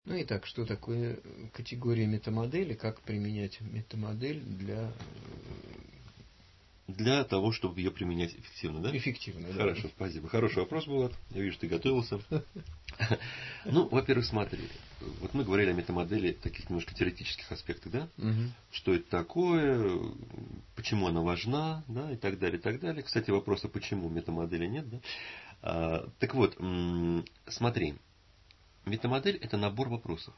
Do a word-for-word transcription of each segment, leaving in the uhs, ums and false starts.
Ну и так, что такое категория метамодели, как применять метамодель для... Для того, чтобы ее применять эффективно, да? Эффективно, да. Хорошо, спасибо. Хороший вопрос, Булат. Я вижу, ты готовился. Ну, во-первых, смотри. Вот мы говорили о метамодели в таких немножко теоретических аспектах, да? Угу. Что это такое, почему она важна, да, и так далее, и так далее. Кстати, вопроса, почему метамодели нет, да? А, так вот, смотри. Метамодель – это набор вопросов.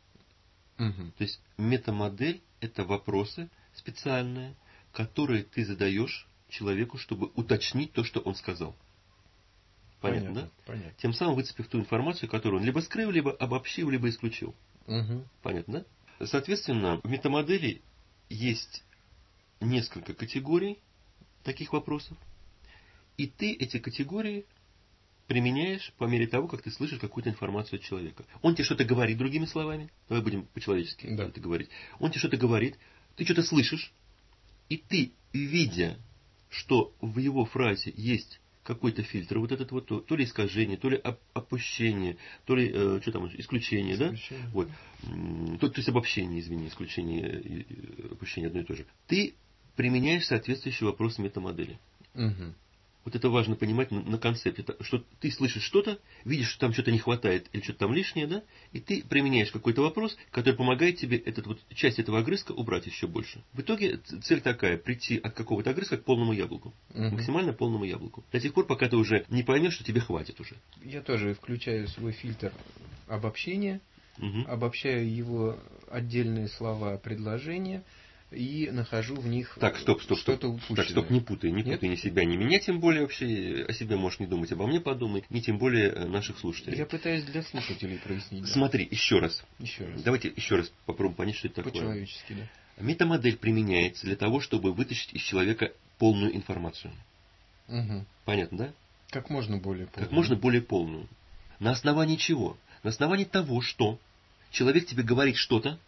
Угу. То есть, метамодель – это вопросы специальные, которые ты задаешь человеку, чтобы уточнить то, что он сказал. Понятно, Понятно, да? понятно. Тем самым выцепив ту информацию, которую он либо скрыл, либо обобщил, либо исключил. Угу. Понятно, да? Соответственно, в метамодели есть несколько категорий таких вопросов. И ты эти категории применяешь по мере того, как ты слышишь какую-то информацию от человека. Он тебе что-то говорит, другими словами. Давай будем по-человечески Да. это говорить. Он тебе что-то говорит, ты что-то слышишь. И ты, видя, что в его фразе есть какой-то фильтр, вот этот вот, то, то ли искажение, то ли опущение, то ли, э, что там, исключение, исключение. Да? Вот. То, то есть обобщение, извини, исключение и опущение одно и то же. Ты применяешь соответствующие вопросы метамодели. Угу. Вот это важно понимать на, на концепте, что ты слышишь что-то, видишь, что там что-то не хватает или что-то там лишнее, да, и ты применяешь какой-то вопрос, который помогает тебе этот, вот, часть этого огрызка убрать еще больше. В итоге цель такая, прийти от какого-то огрызка к полному яблоку, угу. максимально полному яблоку. До тех пор, пока ты уже не поймешь, что тебе хватит уже. Я тоже включаю свой фильтр обобщения, угу. обобщаю его отдельные слова, предложения, и нахожу в них так, стоп, стоп, что-то стоп. упущенное. Так, стоп, не путай, не путай ни себя, ни меня, тем более вообще о себе можешь не думать, обо мне подумай, ни тем более наших слушателей. Я пытаюсь для слушателей прояснить. Да. Смотри, еще раз. Еще раз. Давайте еще раз попробуем понять, что это такое. По-человечески, да. Метамодель применяется для того, чтобы вытащить из человека полную информацию. Угу. Понятно, да? Как можно более полную. Как можно более полную. На основании чего? На основании того, что человек тебе говорит что-то,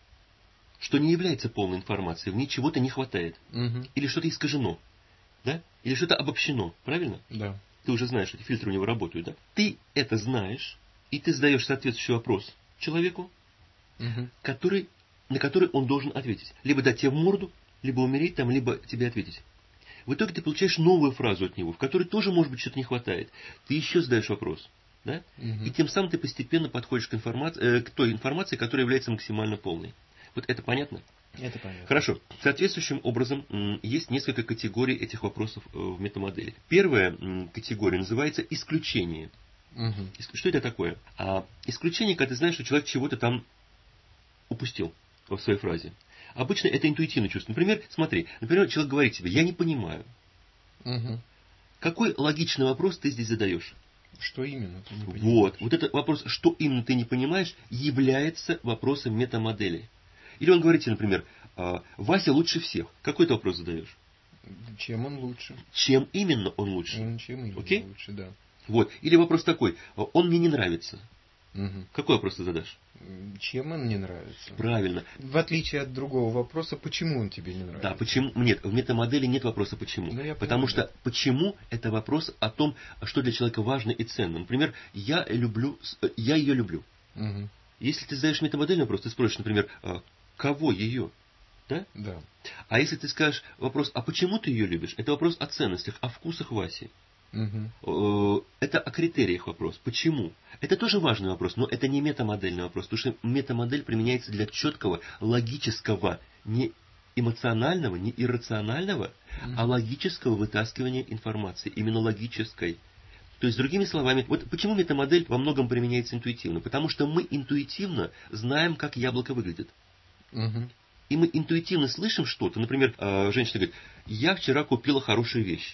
что не является полной информацией, в ней чего-то не хватает. Угу. Или что-то искажено. Да? Или что-то обобщено. Правильно? Да. Ты уже знаешь, что эти фильтры у него работают, да? Ты это знаешь, и ты задаешь соответствующий вопрос человеку, угу. который, на который он должен ответить. Либо дать тебе в морду, либо умереть там, либо тебе ответить. В итоге ты получаешь новую фразу от него, в которой тоже, может быть, что-то не хватает. Ты еще задаешь вопрос. Да? Угу. И тем самым ты постепенно подходишь к, информации, э, к той информации, которая является максимально полной. Вот это понятно? Это понятно. Хорошо. Соответствующим образом есть несколько категорий этих вопросов в метамодели. Первая категория называется исключение. Угу. Что это такое? А исключение, когда ты знаешь, что человек чего-то там упустил в своей фразе. Обычно это интуитивное чувство. Например, смотри, например, человек говорит тебе: я не понимаю. Угу. Какой логичный вопрос ты здесь задаешь? Что именно ты не понимаешь? Вот. Вот этот вопрос, что именно ты не понимаешь, является вопросом метамодели. Или он говорит тебе, например: Вася лучше всех. Какой ты вопрос задаешь? Чем он лучше? Чем именно он лучше? Чем именно Окей? лучше, да. Вот. Или вопрос такой: он мне не нравится. Угу. Какой вопрос ты задашь? Чем он не нравится? Правильно. В отличие от другого вопроса, почему он тебе не нравится? Да, почему? Нет, в метамодели нет вопроса почему. Да, я Потому понимаю, что да. почему это вопрос о том, что для человека важно и ценно. Например, я люблю, я ее люблю. Угу. Если ты задаешь метамодельный вопрос, ты спросишь, например, кого ее? Да? Да. А если ты скажешь вопрос, а почему ты ее любишь? Это вопрос о ценностях, о вкусах Васи. Угу. Это о критериях вопрос. Почему? Это тоже важный вопрос, но это не метамодельный вопрос, потому что метамодель применяется для четкого, логического, не эмоционального, не иррационального, угу. а логического вытаскивания информации. Именно логической. То есть, другими словами, вот почему метамодель во многом применяется интуитивно? Потому что мы интуитивно знаем, как яблоко выглядит. Угу. И мы интуитивно слышим что-то. Например, женщина говорит: я вчера купила хорошую вещь.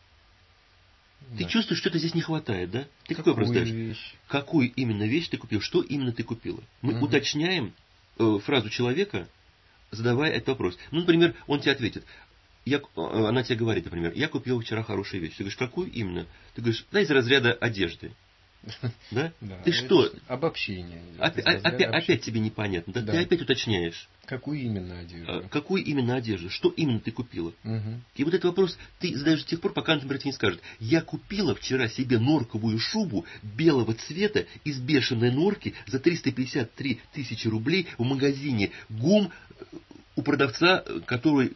Ты да. чувствуешь, что-то здесь не хватает, да? Ты какой вопрос задаешь? Вещь? Какую именно вещь ты купил? Что именно ты купила? Мы угу. уточняем э, фразу человека, задавая этот вопрос. Ну, например, он тебе ответит. Я, она тебе говорит, например: я купил вчера хорошую вещь. Ты говоришь: какую именно? Ты говоришь: да, из разряда одежды. Да? Да, Ты что? Обобщение. Опять, опять, опять тебе непонятно. Да? Да. Ты опять уточняешь. Какую именно одежду? А, какую именно одежду? Что именно ты купила? Угу. И вот этот вопрос ты задаешь до тех пор, пока, например, тебе не скажет: я купила вчера себе норковую шубу белого цвета из бешеной норки за триста пятьдесят три тысячи рублей в магазине ГУМ у продавца, который,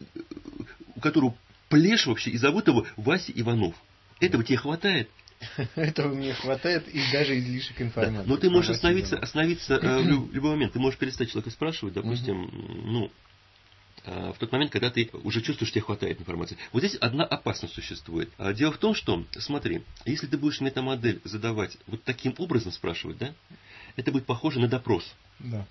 у которого плешь вообще, и зовут его Вася Иванов. Этого тебе хватает? Этого мне хватает, и даже излишек информации. Да, но ты можешь остановиться, остановиться э, в любой момент. Ты можешь перестать человека спрашивать, допустим, угу. ну, э, в тот момент, когда ты уже чувствуешь, что тебе хватает информации. Вот здесь одна опасность существует. Дело в том, что, смотри, если ты будешь метамодель задавать вот таким образом, спрашивать, да, это будет похоже на допрос. Да.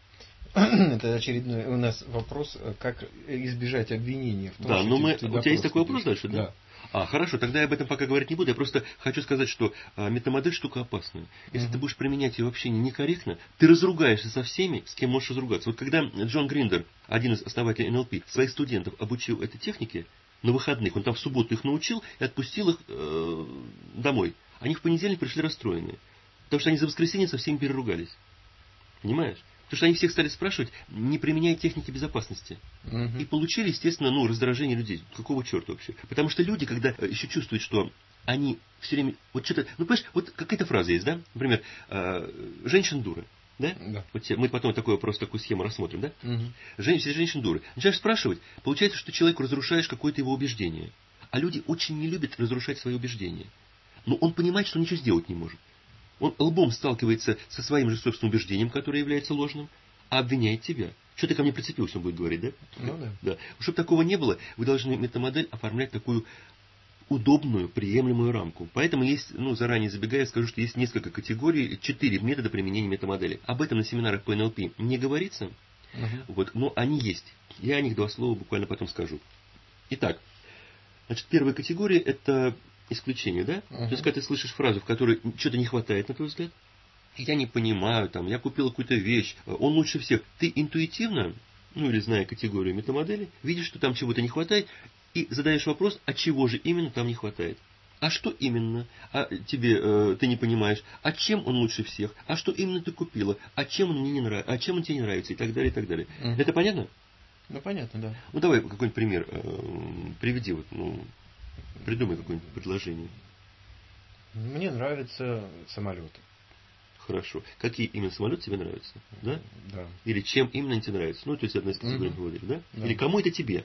Это очередной у нас вопрос, как избежать обвинения в том, да, что но мы, ты, ты у тебя есть такой вопрос дальше, да? Да. А, хорошо, тогда я об этом пока говорить не буду. Я просто хочу сказать, что а, метамодель штука опасная. Если uh-huh. ты будешь применять ее в общении некорректно, ты разругаешься со всеми, с кем можешь разругаться. Вот когда Джон Гриндер, один из основателей эн эл пи, своих студентов обучил этой технике на выходных, он там в субботу их научил и отпустил их э, домой. Они в понедельник пришли расстроенные, потому что они за воскресенье со всеми переругались. Понимаешь? Потому что они всех стали спрашивать, не применяя техники безопасности. Угу. И получили, естественно, ну, раздражение людей. Какого черта вообще? Потому что люди, когда еще чувствуют, что они все время... Вот что-то... Ну, понимаешь, вот какая-то фраза есть, да? Например, э, женщина дура. Да? Да. Вот мы потом такой вопрос, такую схему рассмотрим, да? Угу. Женщина, женщина дура. Начинаешь спрашивать, получается, что человеку разрушаешь какое-то его убеждение. А люди очень не любят разрушать свои убеждения. Но он понимает, что он ничего сделать не может. Он лбом сталкивается со своим же собственным убеждением, которое является ложным, а обвиняет тебя. Что ты ко мне прицепился, он будет говорить, да? Ну да. Да. Чтобы такого не было, вы должны метамодель оформлять такую удобную, приемлемую рамку. Поэтому есть, ну, заранее забегая, скажу, что есть несколько категорий, четыре метода применения метамодели. Об этом на семинарах по эн эл пи не говорится, uh-huh. вот, но они есть. Я о них два слова буквально потом скажу. Итак, значит, первая категория – это исключение, да? Uh-huh. То есть, когда ты слышишь фразу, в которой что-то не хватает, на твой взгляд, я не понимаю, там, я купил какую-то вещь, он лучше всех. Ты интуитивно, ну или зная категорию метамодели, видишь, что там чего-то не хватает, и задаешь вопрос, а чего же именно там не хватает? А что именно? А тебе э, ты не понимаешь? А чем он лучше всех? А что именно ты купила? А чем он мне не нравится? А чем он тебе не нравится? И так далее, и так далее. Uh-huh. Это понятно? Ну, понятно, да. Ну, давай какой-нибудь пример э, приведи, вот, ну, придумай какое-нибудь предложение. Мне нравятся самолеты. Хорошо. Какие именно самолеты тебе нравятся? Да? Да. Или чем именно тебе нравится? Ну, то есть одна из категорий, uh-huh. говорили, да? Да. Или кому это тебе?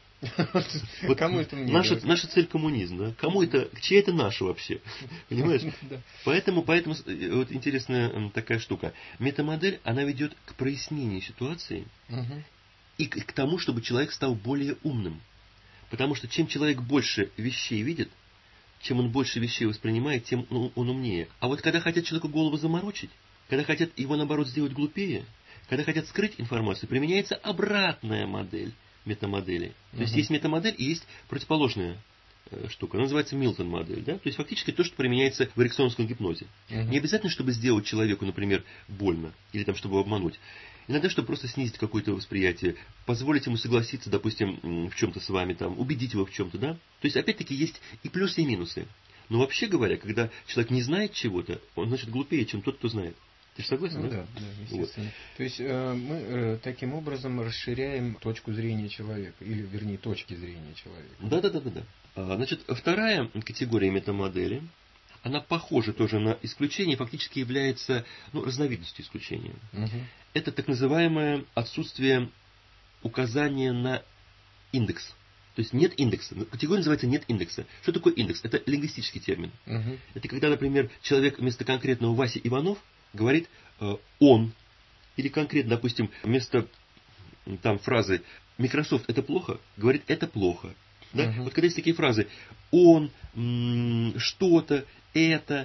Вот кому это мне? Наша, наша цель коммунизм, да? Кому это, чья это наша вообще? Понимаешь? Да. Поэтому, поэтому вот интересная такая штука. Метамодель, она ведет к прояснению ситуации угу. и к, к тому, чтобы человек стал более умным. Потому что чем человек больше вещей видит, чем он больше вещей воспринимает, тем он, он умнее. А вот когда хотят человеку голову заморочить, когда хотят его, наоборот, сделать глупее, когда хотят скрыть информацию, применяется обратная модель метамодели. То uh-huh. есть есть метамодель и есть противоположная э, штука. Она называется Милтон-модель. Да? То есть фактически то, что применяется в эриксоновском гипнозе. Uh-huh. Не обязательно, чтобы сделать человеку, например, больно, или там, чтобы его обмануть. Иногда, чтобы просто снизить какое-то восприятие, позволить ему согласиться, допустим, в чем-то с вами, там, убедить его в чем-то. Да? То есть, опять-таки, есть и плюсы, и минусы. Но вообще говоря, когда человек не знает чего-то, он, значит, глупее, чем тот, кто знает. Ты же согласен, ну, да? Да, да, естественно. Вот. То есть э, мы э, таким образом расширяем точку зрения человека, или, вернее, точки зрения человека. Да, да, да, да, да. А, значит, вторая категория метамодели, она похожа тоже на исключение, фактически является, ну, разновидностью исключения. Угу. Это так называемое отсутствие указания на индекс. То есть нет индекса. Категория называется нет индекса. Что такое индекс? Это лингвистический термин. Угу. Это когда, например, человек вместо конкретного Вася Иванов говорит э, он, или конкретно, допустим, вместо там фразы Microsoft это плохо, говорит это плохо. Да? Uh-huh. Вот когда есть такие фразы он, м- что-то, это,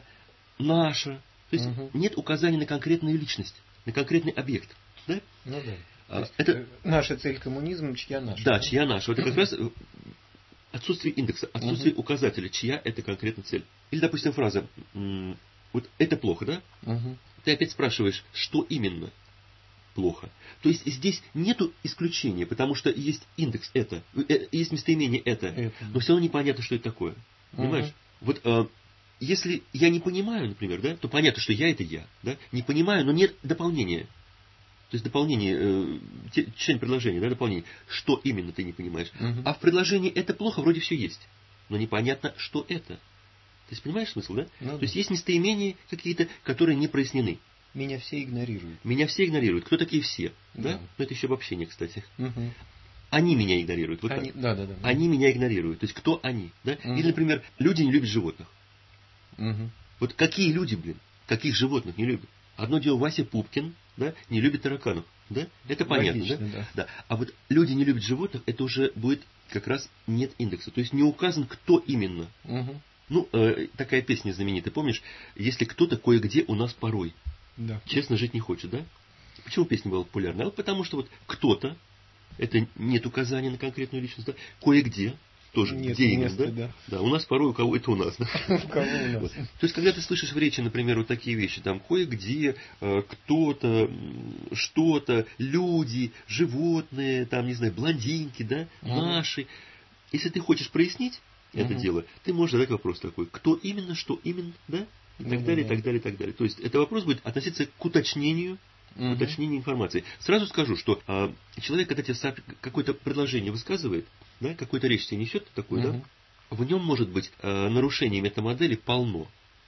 наше. То есть uh-huh. нет указания на конкретную личность, на конкретный объект. Да? Ну да. А, есть, это наша цель коммунизм, чья наша. Да, да? чья наша. Вот это как раз отсутствие индекса, отсутствие uh-huh. указателя, чья это конкретно цель. Или, допустим, фраза м- вот это плохо, да? Uh-huh. Ты опять спрашиваешь, что именно плохо. То есть здесь нету исключения, потому что есть индекс это, есть местоимение это, это. Но все равно непонятно, что это такое. Понимаешь? Uh-huh. Вот э, если я не понимаю, например, да, то понятно, что я это я, да, не понимаю, но нет дополнения. То есть дополнение, э, член предложения, да, дополнение. Что именно ты не понимаешь? Угу. А в предложении это плохо, вроде все есть. Но непонятно, что это. То есть понимаешь смысл, да? Ну, То да. есть есть местоимения какие-то, которые не прояснены. Меня все игнорируют. Меня все игнорируют. Кто такие все? Да. Да? Ну, это еще обобщение, кстати. Угу. Они меня игнорируют. Вот Они, так. да, да, да. Они меня игнорируют. То есть кто они? Да? Угу. Или, например, люди не любят животных. Угу. Вот какие люди, блин, каких животных не любят? Одно дело Вася Пупкин, да, не любит тараканов. Да? Это понятно, Логично, да? да? Да. А вот люди не любят животных, это уже будет как раз нет индекса. То есть не указан, кто именно. Угу. Ну, э, такая песня знаменитая, помнишь? Если кто-то кое-где у нас порой. Да. Честно жить не хочет, да? Почему песня была популярна? А вот потому что вот кто-то, это нет указания на конкретную личность, да? Кое-где, тоже, Нет где именно, места, да? да. Да, у нас порой, у кого это у нас, да? У кого у нас? Вот. То есть, когда ты слышишь в речи, например, вот такие вещи, там, кое-где, э, кто-то, м, что-то, люди, животные, там, не знаю, блондинки, да, Угу. наши. Если ты хочешь прояснить это Угу. дело, ты можешь задать вопрос такой, кто именно, что именно, да? И так Ну, далее, и да. так далее, и так далее. То есть, это вопрос будет относиться к уточнению, Угу. уточнению информации. Сразу скажу, что а, человек, когда тебе сооб- какое-то предложение высказывает, да, какую-то речь тебе несет такой, Угу. да, в нем может быть а, нарушений метамодели полно.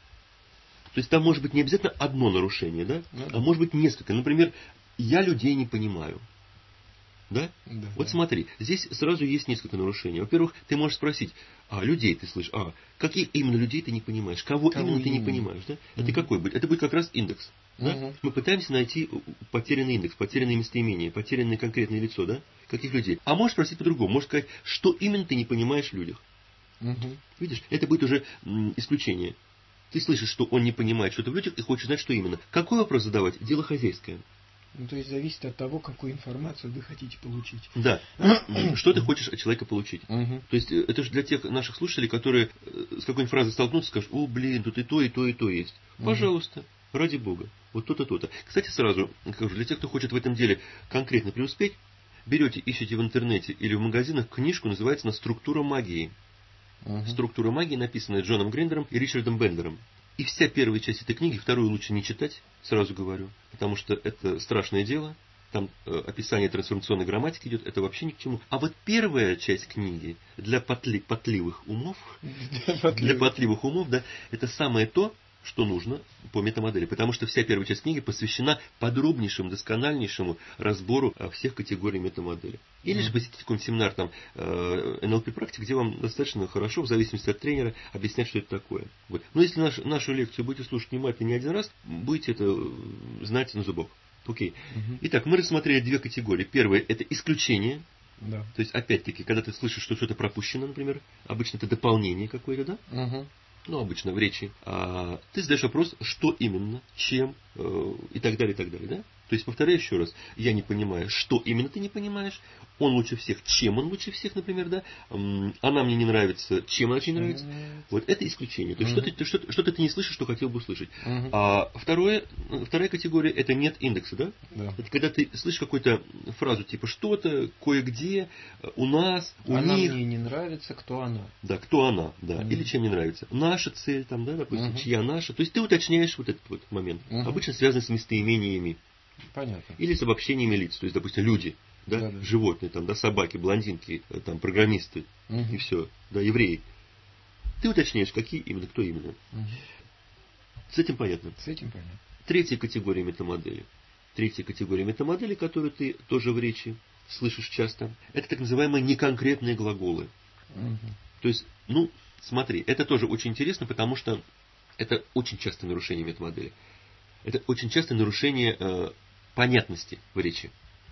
То есть там может быть не обязательно одно нарушение, да, Ну, а да. может быть несколько. Например, я людей не понимаю. Да? Да, Вот да. смотри, здесь сразу есть несколько нарушений. Во-первых, ты можешь спросить, а людей ты слышишь, а каких именно людей ты не понимаешь, кого, Кого именно ты не именно? понимаешь, да? Это Мгм. какой будет? Это будет как раз индекс. Да? Мгм. Мы пытаемся найти потерянный индекс, потерянное местоимение, потерянное конкретное лицо, да? Каких людей? А можешь спросить по-другому, можешь сказать, что именно ты не понимаешь в людях. Мгм. Видишь, это будет уже м, исключение. Ты слышишь, что он не понимает что-то в людях и хочешь знать, что именно. Какой вопрос задавать? Дело хозяйское. Ну, то есть зависит от того, какую информацию вы хотите получить. Да. Что ты хочешь от человека получить? Мгм. То есть, э, это же для тех наших слушателей, которые э, с какой-нибудь фразой столкнутся, скажут, о, блин, тут и то, и то, и то есть. Мгм. Пожалуйста, ради Бога. Вот то-то, то-то. Кстати, сразу скажу, для тех, кто хочет в этом деле конкретно преуспеть, берете, ищете в интернете или в магазинах книжку, называется она «Структура магии». Мгм. «Структура магии», написанная Джоном Гриндером и Ричардом Бендером. И вся первая часть этой книги, вторую лучше не читать, сразу говорю, потому что это страшное дело. Там э, описание трансформационной грамматики идет, это вообще ни к чему. А вот первая часть книги для потли, потливых умов, для потливых умов, да, это самое то, что нужно по метамодели. Потому что вся первая часть книги посвящена подробнейшему, доскональнейшему разбору э, всех категорий метамодели. Или же посетить какой-нибудь семинар там, э, эн эл пи практик, где вам достаточно хорошо, в зависимости от тренера, объяснять, что это такое. Вот. Но если наш, нашу лекцию будете слушать внимательно не один раз, будете это э, знать на зубок. Окей. Мгм. Итак, мы рассмотрели две категории. Первое – это исключение. Да. То есть, опять-таки, когда ты слышишь, что что-то пропущено, например, обычно это дополнение какое-то, да? Мгм. Ну, обычно в речи. А ты задаешь вопрос, что именно, чем э, и так далее, и так далее, да? То есть, повторяю еще раз, я не понимаю, что именно ты не понимаешь, он лучше всех, чем он лучше всех, например, да? М, Она мне не нравится, чем она тебе не нравится. Вот это исключение. То есть, Мгм. что-то, ты- что-то, что-то ты не слышишь, что хотел бы услышать. Мгм. А второе, вторая категория – это нет индекса, да? Да. Это когда ты слышишь какую-то фразу типа что-то, кое-где, э, у нас, у Она них. мне не нравится, кто она. Да, кто она, да, Мгм. или чем не нравится. Наша цель, там, да, допустим, Мгм. чья наша. То есть ты уточняешь вот этот вот момент. Мгм. Обычно связано с местоимениями Понятно. или с обобщениями лиц. То есть, допустим, люди, да, Да-да. животные, там, да, собаки, блондинки, э, там, программисты Мгм. и все, да, евреи. Ты уточняешь, какие именно, кто именно. Мгм. С этим понятно. С этим понятно. Третья категория метамодели. Третья категория метамодели, которую ты тоже в речи слышишь часто, это так называемые неконкретные глаголы. Мгм. То есть, ну, смотри, это тоже очень интересно, потому что это очень частое нарушение метамодели. Это очень частое нарушение э, понятности в речи.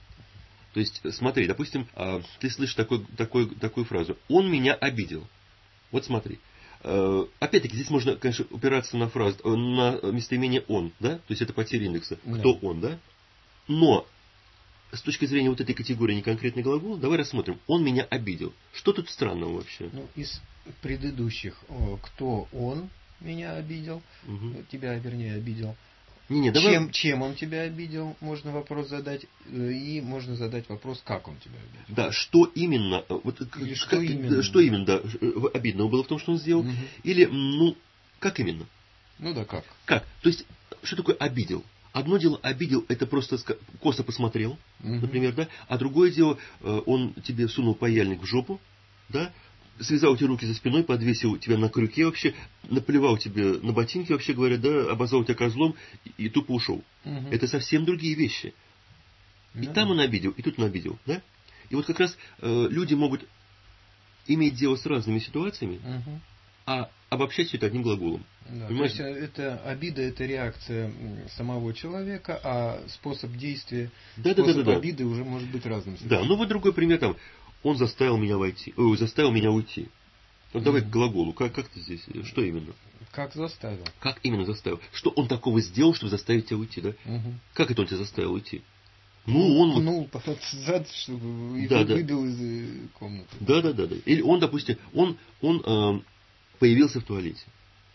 То есть, смотри, допустим, э, ты слышишь такой, такой, такую фразу «он меня обидел». Вот смотри. Э, опять-таки, здесь можно, конечно, упираться на фразу, э, на местоимение «он», да? То есть, это потеря индекса. Да. Кто он, да? Но с точки зрения вот этой категории неконкретный глагол, давай рассмотрим. Он меня обидел. Что тут странного вообще? Ну, из предыдущих, о, кто он меня обидел, Угу. тебя, вернее, обидел, Не, не, давай. чем, чем он тебя обидел, можно вопрос задать, э, и можно задать вопрос, как он тебя обидел. Да, что именно, э, вот, Или как- что как- именно. что именно, да, э, обидного было в том, что он сделал, Мгм. или, ну, Как именно? Ну да, как? Как? То есть, что такое обидел? Одно дело обидел, это просто косо посмотрел, угу. например, да, а другое дело, он тебе сунул паяльник в жопу, да, связал тебе руки за спиной, подвесил тебя на крюке вообще, наплевал тебе на ботинки, вообще говоря, да, обозвал тебя козлом и, и тупо ушел. Угу. Это совсем другие вещи. И да. там он обидел, и тут он обидел, да. И вот как раз э, люди могут иметь дело с разными ситуациями, угу. а обобщать все это одним глаголом. Да, то есть это обида, это реакция самого человека, а способ действия, да, способ да, да, да, обиды да. уже может быть разным. Да, ну вот другой пример там. Он заставил меня войти, ой, заставил меня уйти. Вот mm-hmm. давай к глаголу. Как, как ты здесь? Что именно? Как заставил? Как именно заставил? Что он такого сделал, чтобы заставить тебя уйти, да? Mm-hmm. Как это он тебя заставил уйти? Ну, он пнул вот... зад, чтобы и да, выбил да. из комнаты. Да, да, да, да. Или он, допустим, он, он э, появился в туалете.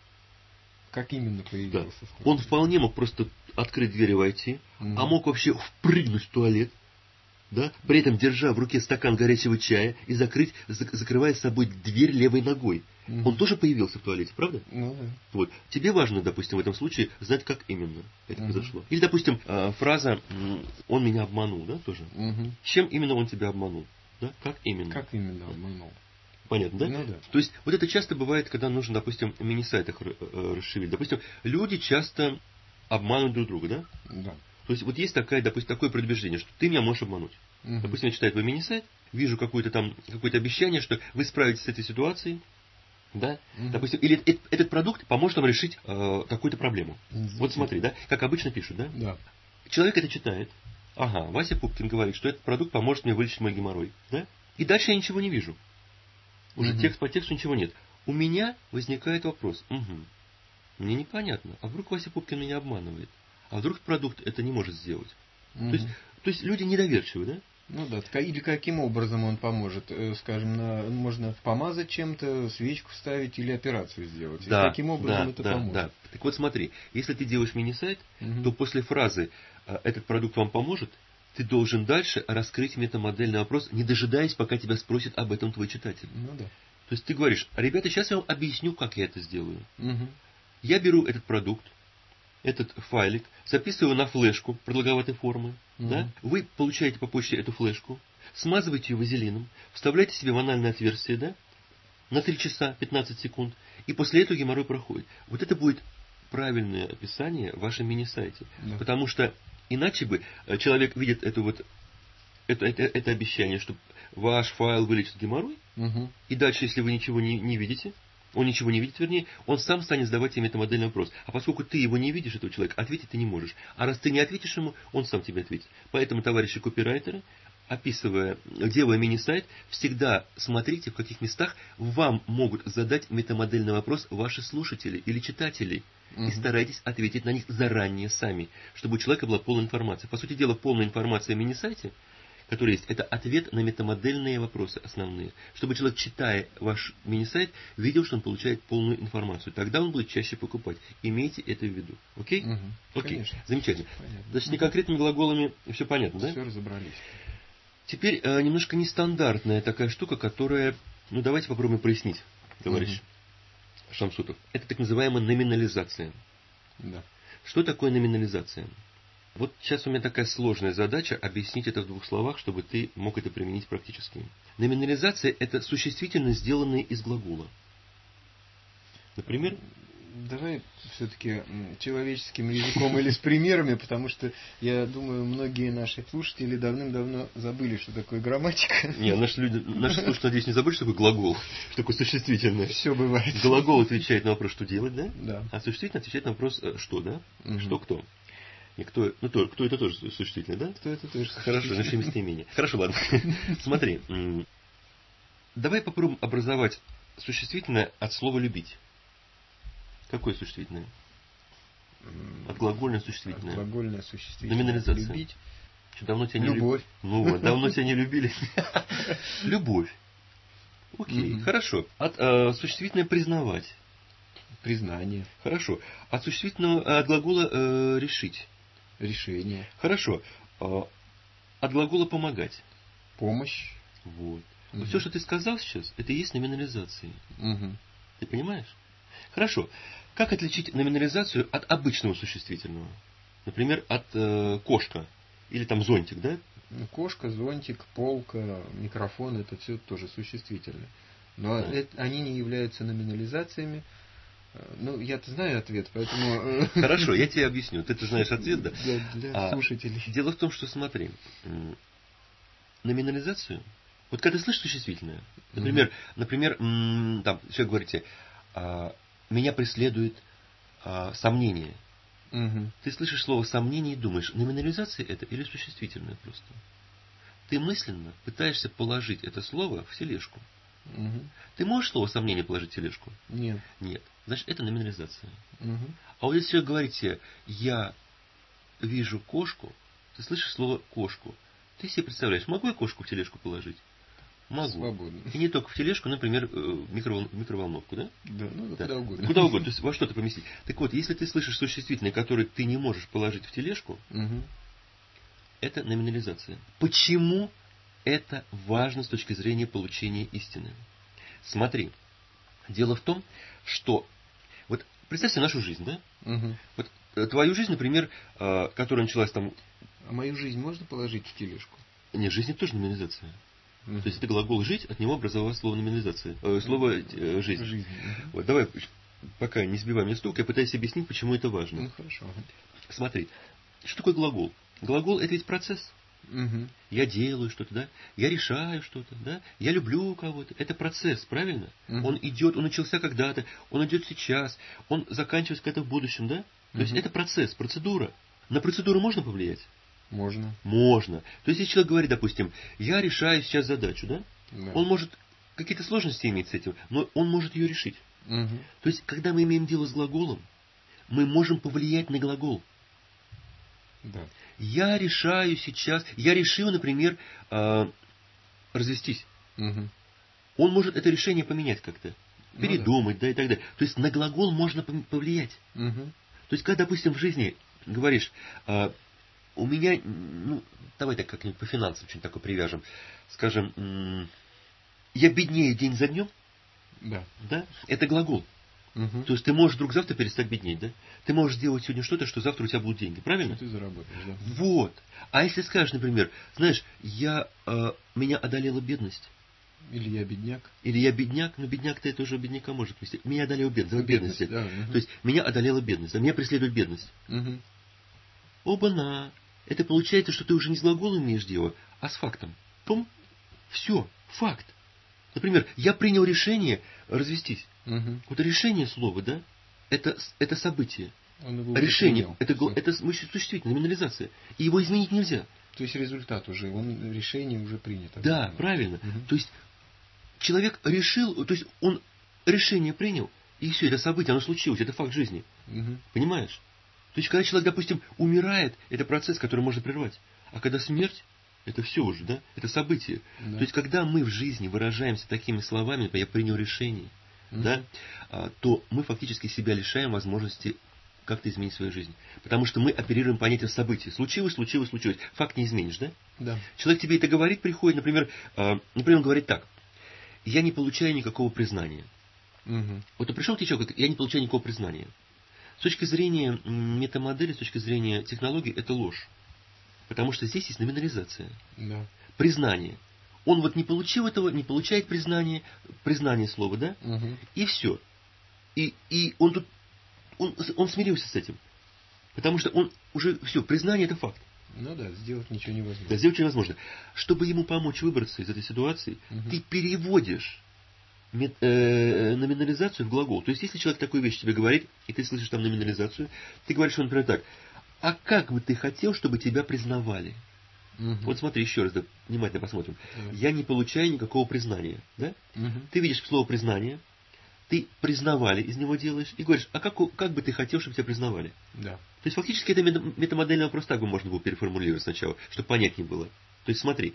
Как именно появился? Да. Он вполне мог просто открыть дверь и войти, mm-hmm. а мог вообще впрыгнуть в туалет, да, при этом держа в руке стакан горячего чая и закрыть, закрывая с собой дверь левой ногой. Mm-hmm. Он тоже появился в туалете, правда? Mm-hmm. Вот. Тебе важно, допустим, в этом случае знать, как именно это mm-hmm. произошло. Или, допустим, фраза «он меня обманул», да, тоже. Mm-hmm. Чем именно он тебя обманул? Да? Как именно? Как именно обманул? Понятно, да? Ну, да? То есть, вот это часто бывает, когда нужно, допустим, в мини-сайтах расширить. Допустим, люди часто обманывают друг друга, да? Да. То есть, вот есть такая, допустим, такое предубеждение, что ты меня можешь обмануть. Uh-huh. Допустим, я читаю твой мини-сайт, вижу какое-то там, какое-то обещание, что вы справитесь с этой ситуацией, да? Uh-huh. Допустим, или этот, этот продукт поможет вам решить э, какую-то проблему. Uh-huh. Вот смотри, да, как обычно пишут, да? Да. Человек это читает, ага, Вася Пупкин говорит, что этот продукт поможет мне вылечить мой геморрой, да? И дальше я ничего не вижу. Уже uh-huh. текст по тексту ничего нет. У меня возникает вопрос, угу, мне непонятно, а вдруг Вася Пупкин меня обманывает? А вдруг продукт это не может сделать? Угу. То есть, то есть люди недоверчивы, да? Ну да, или каким образом он поможет? Скажем, на, можно помазать чем-то, свечку вставить или операцию сделать. Да, и каким образом да, это да, поможет? Да. Так вот смотри, если ты делаешь мини-сайт, угу. то после фразы «этот продукт вам поможет», ты должен дальше раскрыть метамодельный вопрос, не дожидаясь, пока тебя спросит об этом твой читатель. Ну да. То есть ты говоришь: ребята, сейчас я вам объясню, как я это сделаю. Угу. Я беру этот продукт, этот файлик, записываю на флешку продолговатой формы. Mm-hmm. Да? Вы получаете по почте эту флешку, смазываете ее вазелином, вставляете себе в анальное отверстие, да, на три часа пятнадцать секунд, и после этого геморрой проходит. Вот это будет правильное описание в вашем мини-сайте. Yeah. Потому что иначе бы человек видит это, вот, это, это, это обещание, что ваш файл вылечит геморрой, mm-hmm. и дальше, если вы ничего не, не видите, он ничего не видит, вернее, он сам станет задавать тебе метамодельный вопрос. А поскольку ты его не видишь, этого человека, ответить ты не можешь. А раз ты не ответишь ему, он сам тебе ответит. Поэтому, товарищи копирайтеры, описывая, делая мини-сайт, всегда смотрите, в каких местах вам могут задать метамодельный вопрос ваши слушатели или читатели. Угу. И старайтесь ответить на них заранее сами, чтобы у человека была полная информация. По сути дела, полная информация о мини-сайте, который есть, это ответ на метамодельные вопросы основные. Чтобы человек, читая ваш мини-сайт, видел, что он получает полную информацию. Тогда он будет чаще покупать. Имейте это в виду. Окей? Угу, Окей. Конечно. Замечательно. Понятно. Значит, угу. неконкретными глаголами все понятно, да? Все разобрались. Теперь э, немножко нестандартная такая штука, которая... Ну, давайте попробуем прояснить, товарищ угу. Шамсутов. Это так называемая номинализация. Да. Что такое номинализация? Вот сейчас у меня такая сложная задача объяснить это в двух словах, чтобы ты мог это применить практически. Номинализация – это существительное, сделанное из глагола. Например? Давай все-таки человеческим языком или с примерами, потому что, я думаю, многие наши слушатели давным-давно забыли, что такое грамматика. Нет, наши, люди, наши слушатели, надеюсь, не забыли, что такое глагол, что такое существительное. Все бывает. Глагол отвечает на вопрос, что делать, да? Да. А существительное отвечает на вопрос, что, да? Угу. Что, кто. И кто, ну, то, кто это тоже существительное, да? Кто это тоже Хорошо, значит, местоимение. Хорошо, ладно. Смотри. Давай попробуем образовать существительное от слова «любить». Какое существительное? От глагольное существительное. От глагольное существительное. Номинализация. Любить. Что, давно тебя не Любовь. любили? Ну вот, давно тебя не любили. Любовь. Окей, хорошо. От существительное признавать. Признание. Хорошо. От существительного, от глагола решить. Решение. Хорошо. От глагола помогать. Помощь. Вот. Угу. Все, что ты сказал сейчас, это и есть номинализация. Угу. Ты понимаешь? Хорошо. Как отличить номинализацию от обычного существительного? Например, от э, кошка или там зонтик, да? Кошка, зонтик, полка, микрофон, это все тоже существительные. Но а. это, они не являются номинализациями. Ну, я-то знаю ответ, поэтому... Хорошо, я тебе объясню. Ты, ты знаешь ответ, да? Для, для а, слушателей. Дело в том, что, смотри, номинализацию, вот когда ты слышишь существительное, например, угу. например там, человек говорит тебе, а, меня преследует а, сомнение. Угу. Ты слышишь слово сомнение и думаешь, номинализация это или существительное просто? Ты мысленно пытаешься положить это слово в тележку. Угу. Ты можешь слово сомнение положить в тележку? Нет. Нет. Значит, это номинализация. Угу. А вот если человек говорит тебе, я вижу кошку, ты слышишь слово кошку. Ты себе представляешь, могу я кошку в тележку положить? Могу. Свободно. И не только в тележку, например, в микровол... микроволновку, да? Да, ну да. куда угодно. Куда угодно, то есть во что-то поместить. Так вот, если ты слышишь существительное, которое ты не можешь положить в тележку, угу. это номинализация. Почему это важно с точки зрения получения истины? Смотри, дело в том, что вот представь себе нашу жизнь, да? Угу. Вот твою жизнь, например, которая началась там. А мою жизнь можно положить в тележку? Нет, жизнь это тоже номинализация. Угу. То есть это глагол жить, от него образовалось слово номинализация, э, слово э, жизнь. жизнь. Угу. Вот, давай, пока не сбивай мне с толку, я пытаюсь объяснить, почему это важно. Ну хорошо. Смотри, что такое глагол? Глагол это ведь процесс. Угу. Я делаю что-то, да? Я решаю что-то, да? Я люблю кого-то. Это процесс, правильно? Угу. Он идет, он начался когда-то, он идет сейчас, он заканчивается когда-то в будущем, да? То угу. есть это процесс, процедура. На процедуру можно повлиять? Можно. Можно. То есть если человек говорит, допустим, я решаю сейчас задачу, да? Да. Он может какие-то сложности иметь с этим, но он может ее решить. Угу. То есть, когда мы имеем дело с глаголом, мы можем повлиять на глагол. Да. Я решаю сейчас, я решил, например, э, развестись. Угу. Он может это решение поменять как-то, Ну, передумать, да. да, и так далее. То есть на глагол можно повлиять. Угу. То есть, когда, допустим, в жизни говоришь, э, у меня, ну, давай так как-нибудь по финансам что-нибудь такое привяжем, скажем, м- я беднею день за днем, да. Да? Это глагол. Угу. То есть ты можешь вдруг завтра перестать беднеть, да? Ты можешь сделать сегодня что-то, что завтра у тебя будут деньги, правильно? Что ты заработаешь, да. Вот. А если скажешь, например, знаешь, я, э, меня одолела бедность. Или я бедняк. Или я бедняк, но бедняк-то это уже бедняка может вести. Меня одолела бедность. Бедность, бедность. да, угу. То есть меня одолела бедность, а меня преследует бедность. Угу. Оба-на. Это получается, что ты уже не с глаголом имеешь дело, а с фактом. Пум. Все. Факт. Например, я принял решение развестись. Угу. Вот решение слова, да, это, это событие. Он его решение, принял. это, это существительное, номинализация. И его изменить нельзя. То есть результат уже, он, решение уже принято. Да, да. правильно. Угу. То есть человек решил, то есть он решение принял, и все, это событие, оно случилось, это факт жизни. Угу. Понимаешь? То есть, когда человек, допустим, умирает, это процесс, который можно прервать. А когда смерть, это все уже, да? Это событие. Да. То есть, когда мы в жизни выражаемся такими словами, например, я принял решение, угу. да, то мы фактически себя лишаем возможности как-то изменить свою жизнь. Потому что мы оперируем понятием события. Случилось, случилось, случилось. Факт не изменишь, да? Да. Человек тебе это говорит, приходит, например, например, он говорит так. Я не получаю никакого признания. Угу. Вот пришел тебе человек, говорит, я не получаю никакого признания. С точки зрения метамодели, с точки зрения технологий, это ложь. Потому что здесь есть номинализация. Да. Признание. Он вот не получил этого, не получает признание, признание слова, да? Угу. И все. И, и он тут, он, он смирился с этим. Потому что он уже, все, признание это факт. Ну да, сделать ничего невозможно. Да, сделать невозможно. Чтобы ему помочь выбраться из этой ситуации, угу. ты переводишь мет, э, номинализацию в глагол. То есть, если человек такую вещь тебе говорит, и ты слышишь там номинализацию, ты говоришь, что, например, так, а как бы ты хотел, чтобы тебя признавали? Угу. Вот смотри, еще раз, да, внимательно посмотрим. Угу. Я не получаю никакого признания. Да? Угу. Ты видишь слово признание, ты признавали из него делаешь, и говоришь, а как, как бы ты хотел, чтобы тебя признавали? Да. То есть, фактически, это метамодельный вопрос так бы можно было переформулировать сначала, чтобы понятнее было. То есть, смотри,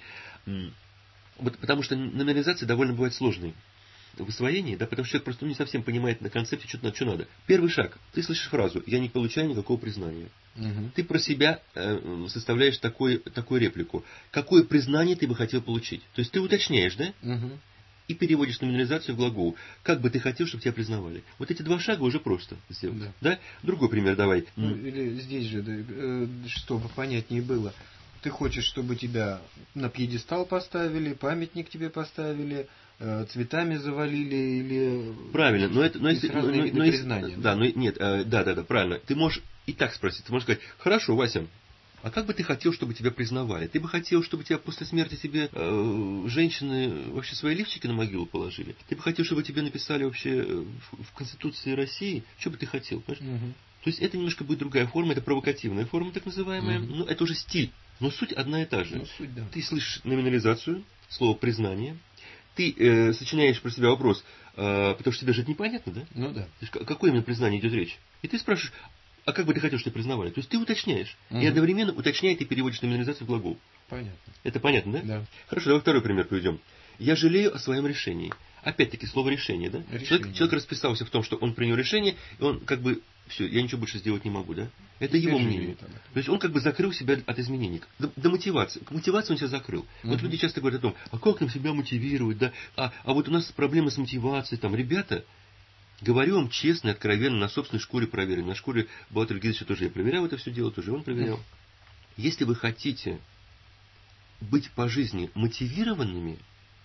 вот, потому что номинализация довольно бывает сложной в усвоении, да, потому что человек просто не совсем понимает на концепте, что, что надо. Первый шаг. Ты слышишь фразу «я не получаю никакого признания». Угу. Ты про себя э, составляешь такой, такую реплику. Какое признание ты бы хотел получить? То есть ты уточняешь, да? Угу. и переводишь номинализацию в глагол. Как бы ты хотел, чтобы тебя признавали. Вот эти два шага уже просто сделать. Да. Да? Другой пример давай. Ну, или здесь же, чтобы понятнее было. Ты хочешь, чтобы тебя на пьедестал поставили, памятник тебе поставили, цветами завалили или... Правильно, но это... Но есть если, разные но, виды но, признания. Да, но нет, да, да, да, правильно. Ты можешь и так спросить. Ты можешь сказать, хорошо, Вася, а как бы ты хотел, чтобы тебя признавали? Ты бы хотел, чтобы тебя после смерти тебе э, женщины вообще свои лифчики на могилу положили? Ты бы хотел, чтобы тебе написали вообще в, в Конституции России? Что бы ты хотел? Понимаешь? Угу. То есть это немножко будет другая форма, это провокативная форма, так называемая. Угу. Ну, это уже стиль. Но суть одна и та же. Ну, суть, да. Ты слышишь номинализацию, слово признание. Ты э, сочиняешь про себя вопрос, э, потому что тебе же это непонятно, да? Ну да. О какое именно признание идет речь? И ты спрашиваешь, а как бы ты хотел, чтобы тебя признавали? То есть ты уточняешь. Угу. И одновременно уточняешь и переводишь номинализацию в глагол. Понятно. Это понятно, да? Да. Хорошо, давай второй пример приведем. Я жалею о своем решении. Опять-таки слово решение, да? Решение. Человек, человек расписался в том, что он принял решение, и он как бы, все, я ничего больше сделать не могу, да? Это его мнение. То есть он как бы закрыл себя от изменений. До, до мотивации. К мотивации он себя закрыл. Угу. Вот люди часто говорят о том, а как нам себя мотивировать, да? А, а вот у нас проблемы с мотивацией, там, ребята, говорю вам честно и откровенно, на собственной шкуре проверено. На шкуре Булата Ильгизовича тоже я проверял это все дело, тоже он проверял. Угу. Если вы хотите быть по жизни мотивированными,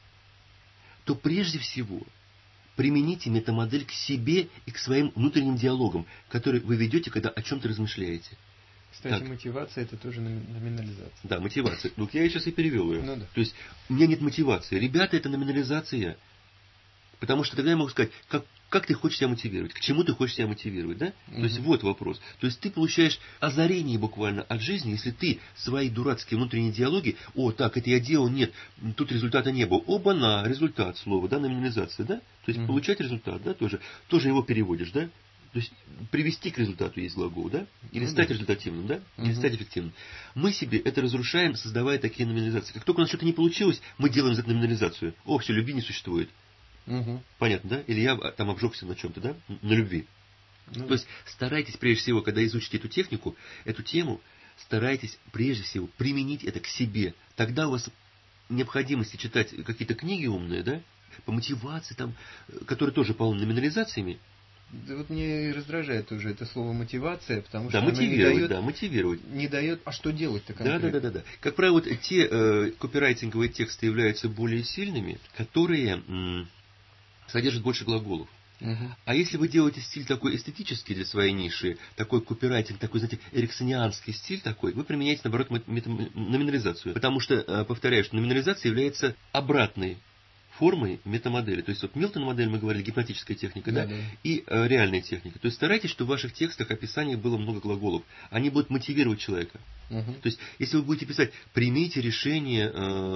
то прежде всего примените метамодель к себе и к своим внутренним диалогам, которые вы ведете, когда о чем-то размышляете. Кстати, так. Мотивация – это тоже номинализация. Да, мотивация. Ну, я сейчас и перевел ее. Ну, да. То есть, у меня нет мотивации. Ребята, это номинализация. Потому что тогда я могу сказать, как, как ты хочешь себя мотивировать, к чему ты хочешь себя мотивировать, да? Угу. То есть, вот вопрос. То есть, ты получаешь озарение буквально от жизни, если ты свои дурацкие внутренние диалоги, о, так, это я делал, нет, тут результата не было. Оба-на, результат слова, да, номинализация, да? То есть, угу. получать результат, да, тоже. Тоже его переводишь, да? То есть, привести к результату есть глагол, да? Или ну, стать да. результативным, да? Или угу. стать эффективным. Мы себе это разрушаем, создавая такие номинализации. Как только у нас что-то не получилось, мы делаем за это номинализацию. О, все, любви не существует. Угу. Понятно, да? Или я там обжегся на чем-то, да? На любви. Ну, То есть старайтесь прежде всего, когда изучите эту технику, эту тему, старайтесь прежде всего применить это к себе. Тогда у вас необходимости читать какие-то книги умные, да? По мотивации, там, которые тоже полны номинализациями. Да вот мне раздражает уже это слово мотивация, потому да, что мотивировать, оно не дает, да, мотивировать. не дает, а что делать-то конкретно? Да, да, да, да, да. Как правило, вот те э, копирайтинговые тексты являются более сильными, которые м, содержат больше глаголов. Угу. А если вы делаете стиль такой эстетический для своей ниши, такой копирайтинг, такой, знаете, эриксонианский стиль такой, вы применяете, наоборот, номинализацию. Потому что, повторяю, что номинализация является обратной формой метамодели. То есть вот Милтон-модель, мы говорили, гипнотическая техника, да, да, да. и э, реальная техника. То есть старайтесь, чтобы в ваших текстах, описаниях было много глаголов. Они будут мотивировать человека. Угу. То есть, если вы будете писать, примите решение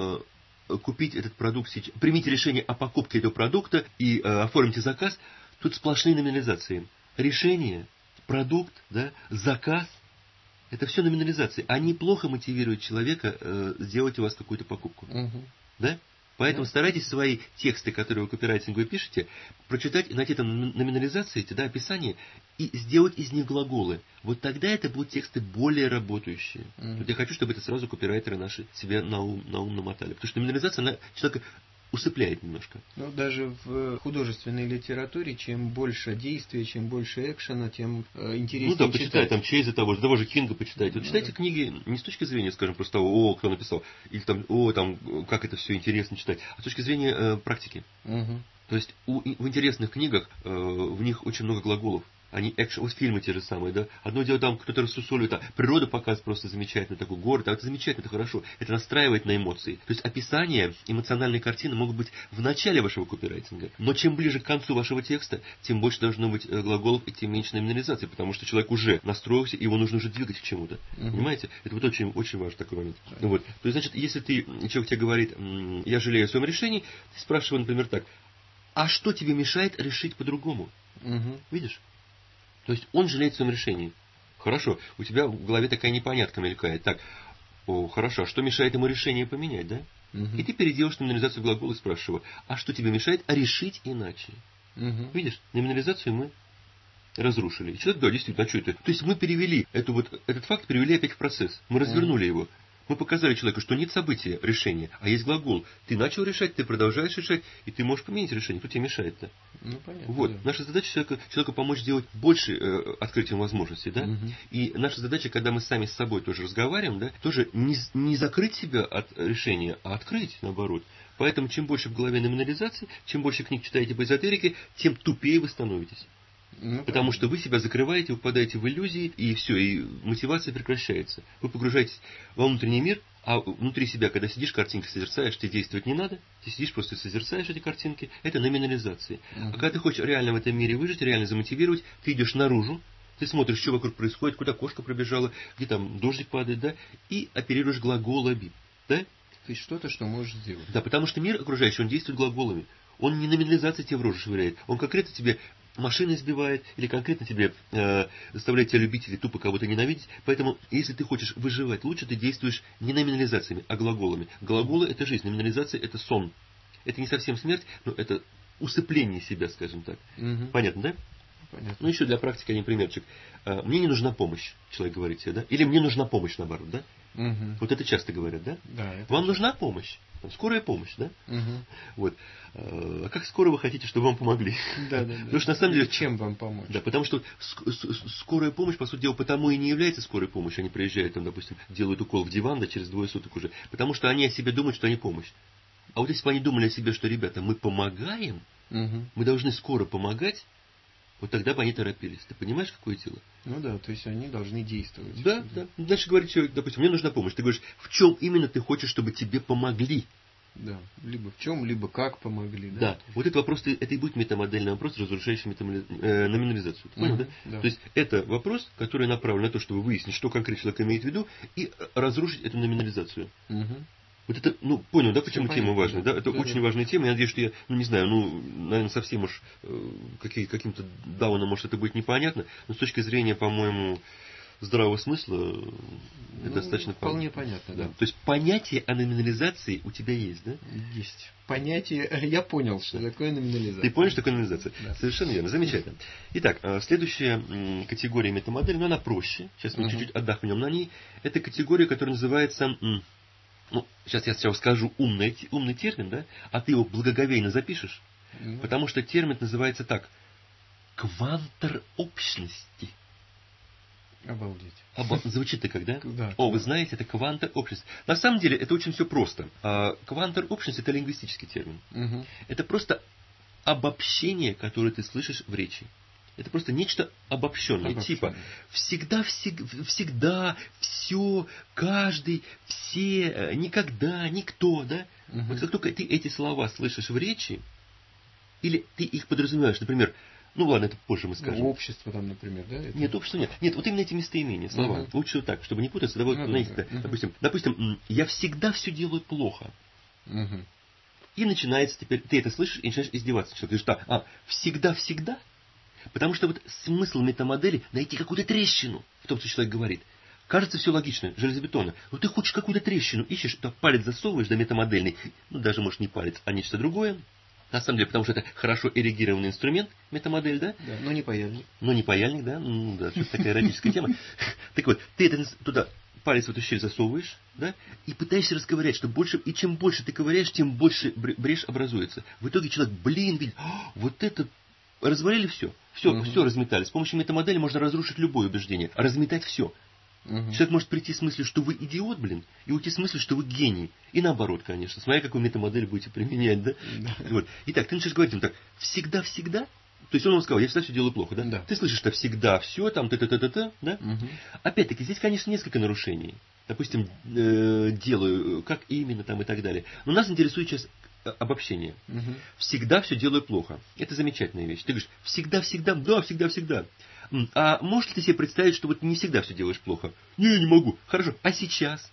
э, купить этот продукт сейчас, примите решение о покупке этого продукта и э, оформите заказ, тут сплошные номинализации. Решение, продукт, да, заказ, это все номинализации. Они плохо мотивируют человека э, сделать у вас какую-то покупку. Угу. Да? Поэтому старайтесь свои тексты, которые вы копирайтинговые пишете, прочитать, найти там номинализации, эти, да, описания, и сделать из них глаголы. Вот тогда это будут тексты более работающие. Mm-hmm. Вот я хочу, чтобы это сразу копирайтеры наши себе на ум, на ум намотали. Потому что номинализация, она человека усыпляет немножко. Ну, даже в художественной литературе, чем больше действия, чем больше экшена, тем э, интереснее Ну да, читать. почитайте там Чейза того же, того же Кинга почитайте. Вот ну, читайте да. книги не с точки зрения, скажем, просто того, о, кто написал, или там, о, там, как это все интересно читать, а с точки зрения э, практики. Угу. То есть у, в интересных книгах э, в них очень много глаголов. Они экшен, вот фильмы те же самые, да. Одно дело там кто-то рассусоливает, а природа показывает просто замечательно, такой город, а это замечательно, это хорошо. Это настраивает на эмоции. То есть описание, эмоциональные картины могут быть в начале вашего копирайтинга. Но чем ближе к концу вашего текста, тем больше должно быть глаголов и тем меньше номинализации, потому что человек уже настроился, и его нужно уже двигать к чему-то. Угу. Понимаете? Это вот очень, очень важный такой момент. Да. Вот. То есть, значит, если ты, человек тебе говорит, я жалею о своем решении, ты спрашиваешь, например, так, а что тебе мешает решить по-другому? Угу. Видишь? То есть он жалеет о своем решении. Хорошо, у тебя в голове такая непонятка мелькает. Так, о, хорошо, а что мешает ему решение поменять, да? Угу. И ты переделаешь номинализацию глагола и спрашиваешь, а что тебе мешает решить иначе? Угу. Видишь, номинализацию мы разрушили. И человек, да, действительно, а что это? То есть мы перевели эту вот, этот факт, перевели опять в процесс. Мы развернули угу. его. Мы показали человеку, что нет события, решения, а есть глагол. Ты начал решать, ты продолжаешь решать, и ты можешь поменять решение. Кто тебе мешает-то? Ну, понятно. Вот. Да. Наша задача человеку, человеку помочь сделать больше э, открытием возможностей, да? Угу. И наша задача, когда мы сами с собой тоже разговариваем, да, тоже не, не закрыть себя от решения, а открыть, наоборот. Поэтому чем больше в голове номинализации, чем больше книг читаете по эзотерике, тем тупее вы становитесь. Ну, Потому что вы себя закрываете, упадаете в иллюзии, и все, и мотивация прекращается. Вы погружаетесь во внутренний мир, а внутри себя, когда сидишь, картинки созерцаешь, тебе действовать не надо. Ты сидишь, просто созерцаешь эти картинки. Это номинализация. Uh-huh. А когда ты хочешь реально в этом мире выжить, реально замотивировать, ты идешь наружу, ты смотришь, что вокруг происходит, куда кошка пробежала, где там дождик падает, да, и оперируешь глаголами, да? То есть что-то, что можешь сделать. Да, потому что мир окружающий, он действует глаголами. Он не номинализацией тебе в рожу швыряет, он конкретно тебе машина избивает, или конкретно тебе э, заставляет тебя любить или тупо кого-то ненавидеть. Поэтому, если ты хочешь выживать лучше, ты действуешь не номинализациями, а глаголами. Глаголы – это жизнь, номинализация – это сон. Это не совсем смерть, но это усыпление себя, скажем так. Угу. Понятно, да? Понятно. Ну, еще для практики один примерчик. Мне не нужна помощь, человек говорит себе, да? Или мне нужна помощь, наоборот, да? Угу. Вот это часто говорят, да? Да. Это Вам часто. нужна помощь? Скорая помощь, да? Угу. Вот. А как скоро вы хотите, чтобы вам помогли? Да, да, да. Потому что на самом деле... Чем вам помочь? Да, потому что скорая помощь, по сути дела, потому и не является скорой помощью. Они приезжают, там, допустим, делают укол в диван, да, через двое суток уже. Потому что они о себе думают, что они помощь. А вот если бы они думали о себе, что, ребята, мы помогаем, угу. мы должны скоро помогать, вот тогда бы они торопились. Ты понимаешь, какое дело? Ну да, то есть они должны действовать. Да, да. Дальше говорит человек, допустим, мне нужна помощь. Ты говоришь, в чем именно ты хочешь, чтобы тебе помогли? Да, либо в чем, либо как помогли. Да, да. Вот этот вопрос, это и будет метамодельный вопрос, разрушающий метамоли... э, номинализацию. Ты понял, угу, да? да? То есть это вопрос, который направлен на то, чтобы выяснить, что конкретно человек имеет в виду, и разрушить эту номинализацию. Угу. Вот это, ну, понял, да, почему Все тема понятно, важная, да? да? Это да, очень да. важная тема. Я надеюсь, что я, ну, не знаю, ну, наверное, совсем уж э, какие, каким-то дауном, может, это будет непонятно, но с точки зрения, по-моему, здравого смысла, ну, это достаточно вполне понятно, да. да. То есть понятие о номинализации у тебя есть, да? Есть. Понятие, я понял, что такое номинализация. Ты понял, что такое номинализация? Да. Совершенно верно, замечательно. Итак, следующая категория метамодели, но она проще, сейчас мы uh-huh. чуть-чуть отдохнем на ней, это категория, которая называется... Ну, сейчас я сначала скажу умный, умный термин, да, а ты его благоговейно запишешь, mm-hmm. потому что термин называется так. Квантор общности. Обалдеть. Оба... Звучит-то как, да? Да. О, вы знаете, это квантор общности. На самом деле, это очень все просто. А, квантор общности – это лингвистический термин. Mm-hmm. Это просто обобщение, которое ты слышишь в речи. Это просто нечто обобщенное. обобщенное. Типа всегда, всегда, всегда, все, каждый, все, никогда, никто, да? Угу. Вот как только ты эти слова слышишь в речи, или ты их подразумеваешь, например, ну ладно, это позже мы скажем. Ну, общество там, например, да? Это... Нет, общество нет. Нет, вот именно эти местоимения, слова. Угу. Лучше вот так, чтобы не путаться. Да, вот, ну, знаете, да, угу. допустим, допустим, я всегда все делаю плохо. Угу. И начинается теперь, ты это слышишь и начинаешь издеваться. Ты говоришь, так, а, всегда-всегда? Потому что вот смысл метамодели найти какую-то трещину в том, что человек говорит. Кажется, все логично, железобетонно. Но ты хочешь какую-то трещину, ищешь, то палец засовываешь до метамодельной. Ну, даже, может, не палец, а нечто другое. На самом деле, потому что это хорошо эрегированный инструмент, метамодель, да? Да, но не паяльник. Но не паяльник, да? Ну, да, что-то такая эротическая тема. Так вот, ты это туда палец в эту щель засовываешь, да? И пытаешься расковырять, что больше, и чем больше ты ковыряешь, тем больше брешь образуется. В итоге человек, блин, видит, вот это... Развалили все. Все, угу. все разметали. С помощью метамодели можно разрушить любое убеждение. Разметать все. Угу. Человек может прийти с мыслью, что вы идиот, блин, и уйти с мыслью, что вы гений. И наоборот, конечно. Смотря какую метамодель будете применять, да? да. Вот. Итак, ты начинаешь говорить им так, всегда-всегда. То есть он вам сказал, я всегда все делаю плохо, да? да. Ты слышишь, что всегда все, там, та-та-та-та-та, да? Угу. Опять-таки, здесь, конечно, несколько нарушений. Допустим, э, делаю, как именно там и так далее. Но нас интересует сейчас обобщение. Угу. Всегда все делаю плохо. Это замечательная вещь. Ты говоришь, всегда-всегда, да, всегда-всегда. А можешь ли ты себе представить, что вот не всегда все делаешь плохо? Не, не могу. Хорошо. А сейчас?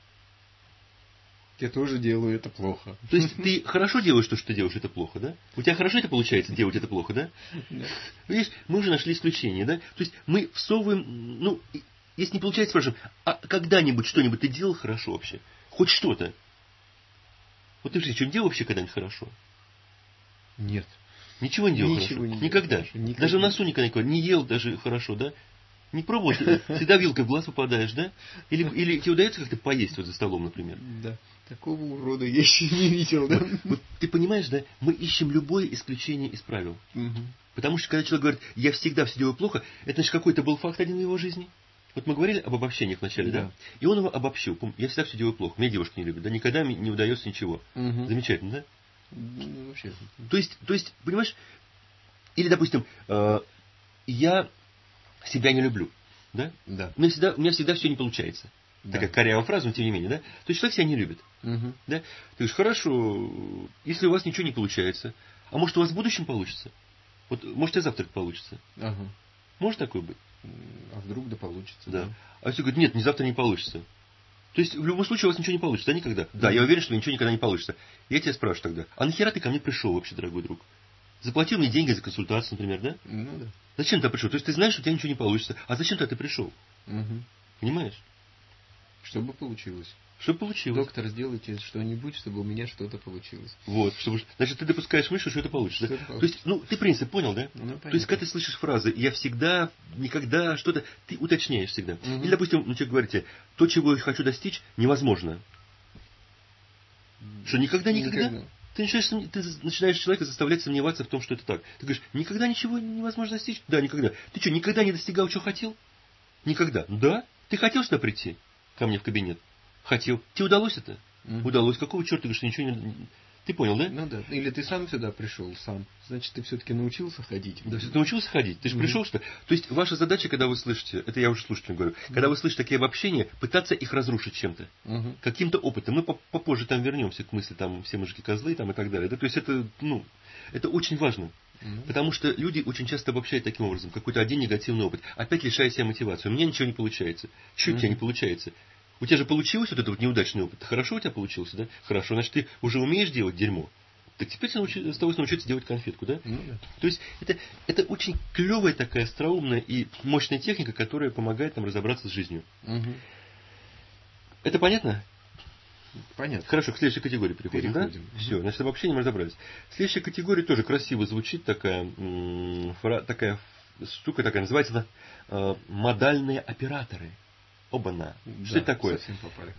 Я тоже делаю это плохо. То есть ты хорошо делаешь то, что ты делаешь, это плохо, да? У тебя хорошо это получается делать это плохо, да? Да. Видишь, мы уже нашли исключение, да? То есть мы всовываем, ну, если не получается, спрашиваем, а когда-нибудь что-нибудь ты делал хорошо вообще? Хоть что-то? Вот ты же что-нибудь делал вообще когда-нибудь хорошо? Нет. Ничего не делал Ничего хорошо? Не никогда. Хорошо. Никогда. Даже в носу никогда не ел даже хорошо, да? Не пробовал? Всегда вилкой в глаз попадаешь, да? Или, или тебе удается как-то поесть вот за столом, например? Да. Такого урода я еще не видел, да? Вот, вот ты понимаешь, да? Мы ищем любое исключение из правил. Угу. Потому что когда человек говорит, я всегда все делаю плохо, это значит какой-то был факт один в его жизни. Вот мы говорили об обобщениях вначале, да? да? И он его обобщил. Я всегда все делаю плохо. Меня девушка не любит. Да никогда мне не удается ничего. Угу. Замечательно, да? Ну, вообще. То есть, то есть, понимаешь, или, допустим, э, я себя не люблю. Да? Да. У меня всегда, у меня всегда все не получается. Да. Такая корявая фраза, но тем не менее, да? То есть человек себя не любит. Угу. Да? Ты говоришь, хорошо, если у вас ничего не получается, а может у вас в будущем получится? Вот может и завтра получится. Ага. Может такое быть? А вдруг да получится. Да. Да. А все говорят, нет, ни завтра не получится. То есть в любом случае у вас ничего не получится, да, никогда? Да, Да. я уверен, что ничего никогда не получится. Я тебя спрашиваю тогда, а нахера ты ко мне пришел вообще, дорогой друг? Заплатил мне деньги за консультацию, например, да? Ну да. Зачем ты пришел? То есть ты знаешь, что у тебя ничего не получится. А зачем ты пришел? Угу. Понимаешь? Чтобы получилось. Чтобы получилось. Доктор, сделайте что-нибудь, чтобы у меня что-то получилось. Вот, чтобы, значит, ты допускаешь мысль, что это получится. Что Да? это получится. То есть, ну, ты принцип понял, да? Ну, То есть, когда ты слышишь фразы «я всегда», «никогда», что-то, ты уточняешь всегда. Угу. Или, допустим, ну, человек говорит тебе, то, чего я хочу достичь, невозможно. Что никогда, никогда? никогда. Ты начинаешь, ты начинаешь человека заставлять сомневаться в том, что это так. Ты говоришь, никогда ничего невозможно достичь? Да, никогда. Ты что, никогда не достигал, чего хотел? Никогда. Да? Ты хотел сюда прийти? Ко мне в кабинет? Хотел. Тебе удалось это? Mm. Удалось. Какого черта, ты говоришь, ничего не... Ты понял, да? Ну да. Или ты сам сюда пришел, сам. Значит, ты все-таки научился ходить. Да, ты научился ходить. Ты же mm-hmm. пришел сюда. То есть, ваша задача, когда вы слышите, это я уже слушателям говорю, mm-hmm. когда вы слышите такие обобщения, пытаться их разрушить чем-то. Mm-hmm. Каким-то опытом. Мы попозже там вернемся к мысли, там, все мужики козлы там, и так далее. Да? То есть, это, ну, это очень важно. Mm-hmm. Потому что люди очень часто обобщают таким образом. Какой-то один негативный опыт. Опять лишая себя мотивации. У меня ничего не получается. Чего mm-hmm. у тебя не получается? У тебя же получилось вот этот вот неудачный опыт. Хорошо у тебя получился, да? Хорошо, значит, ты уже умеешь делать дерьмо. Так теперь ты научи, осталось научиться делать конфетку, да? Ну, да. То есть, это, это очень клевая такая остроумная и мощная техника, которая помогает нам разобраться с жизнью. Угу. Это понятно? Понятно. Хорошо, к следующей категории переходим, переходим. Да? Угу. Все, значит, обобщение мы разобрались. Следующая категория тоже красиво звучит, такая, м- фра- такая штука такая, называется она э, модальные операторы. Оба-на. Да, что это такое? Совсем попали.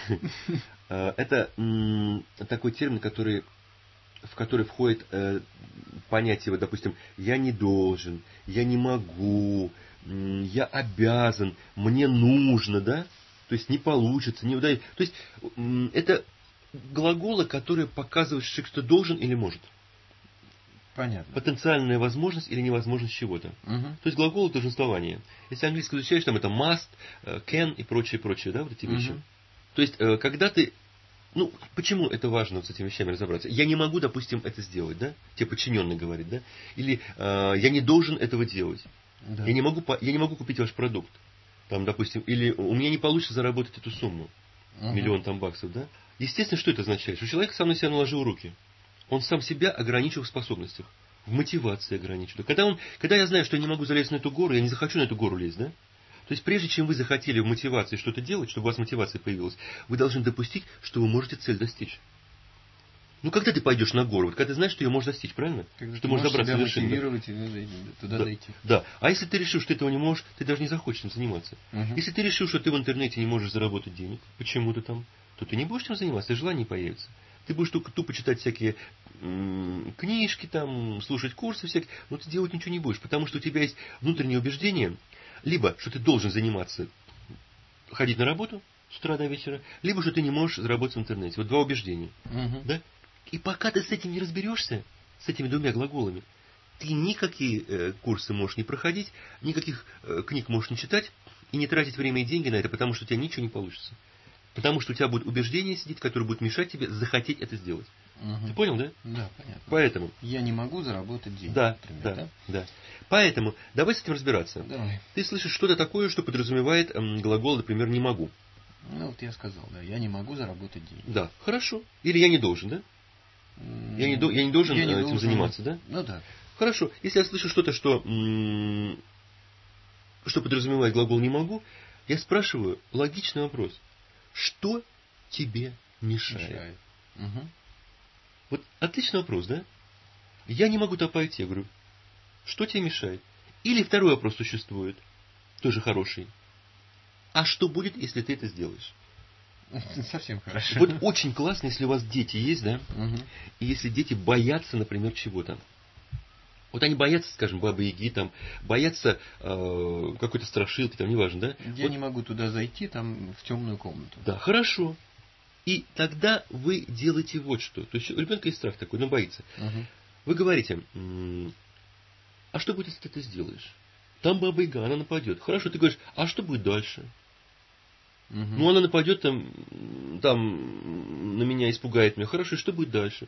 Это такой термин, который, в который входит э, понятие, вот, допустим, я не должен, я не могу, я обязан, мне нужно, да? То есть не получится, не удается. То есть это глаголы, которые показывают, что человек что должен или может. Понятно. Потенциальная возможность или невозможность чего-то. Угу. То есть глаголы долженствования. Если английский изучаешь, там это must, can и прочее, прочее, да, вот эти вещи. Угу. То есть, когда ты... Ну, почему это важно вот с этими вещами разобраться? Я не могу, допустим, это сделать, да? Тебе подчиненный говорит, да? Или э, я не должен этого делать. Да. Я, не могу, я не могу купить ваш продукт. Там, допустим, или у меня не получится заработать эту сумму. Угу. Миллион там баксов, да? Естественно, что это означает? Что человек сам на себя наложил руки. Он сам себя ограничил в способностях. В мотивации ограничил. Когда, он, когда я знаю, что я не могу залезть на эту гору, я не захочу на эту гору лезть, да? То есть, прежде чем вы захотели в мотивации что-то делать, чтобы у вас мотивация появилась, вы должны допустить, что вы можете цель достичь. Ну, когда ты пойдешь на гору, вот когда ты знаешь, что ее можешь достичь, правильно? Когда что ты можешь добраться до вершины. Мотивировать и туда да, дойти. Да. А если ты решил, что ты этого не можешь, ты даже не захочешь этим заниматься. Угу. Если ты решил, что ты в интернете не можешь заработать денег, почему-то там, то ты не будешь этим заниматься, и желание появится. Ты будешь только тупо читать всякие м- книжки, там, слушать курсы всякие, но ты делать ничего не будешь, потому что у тебя есть внутреннее убеждение, либо, что ты должен заниматься, ходить на работу с утра до вечера, либо, что ты не можешь заработать в интернете. Вот два убеждения. Угу. Да? И пока ты с этим не разберешься, с этими двумя глаголами, ты никакие э, курсы можешь не проходить, никаких э, книг можешь не читать и не тратить время и деньги на это, потому что у тебя ничего не получится. Потому что у тебя будет убеждение сидеть, которое будет мешать тебе захотеть это сделать. Угу. Ты понял, да? Да, понятно. Поэтому. Я не могу заработать деньги. Да, например, да, да, да. Поэтому давай с этим разбираться. Давай. Ты слышишь что-то такое, что подразумевает эм, глагол, например, не могу. Ну вот я сказал, да, я не могу заработать деньги. Да, хорошо. Или я не должен, да? Я не, до, я не должен я не этим должен... заниматься, да? Ну да. Хорошо. Если я слышу что-то, что, м- что подразумевает глагол не могу, я спрашиваю логичный вопрос. Что тебе мешает? Мешает. Угу. Вот отличный вопрос, да? Я не могу туда пойти. Я говорю, что тебе мешает? Или второй вопрос существует. тоже хороший. А что будет, если ты это сделаешь? Совсем хорошо. Вот очень классно, если у вас дети есть, да? Угу. И если дети боятся, например, чего-то. Вот они боятся, скажем, бабы-яги, там, боятся э, какой-то страшилки, там, неважно, да? Я вот. не могу туда зайти, там, в темную комнату. Да, хорошо. И тогда вы делаете вот что. То есть у ребенка есть страх такой, он боится. Угу. Вы говорите, а что будет, если ты это сделаешь? Там баба-яга, она нападет. Хорошо, ты говоришь, а что будет дальше? Угу. Ну, она нападет, там, там на меня, испугает меня. Хорошо, и что будет дальше?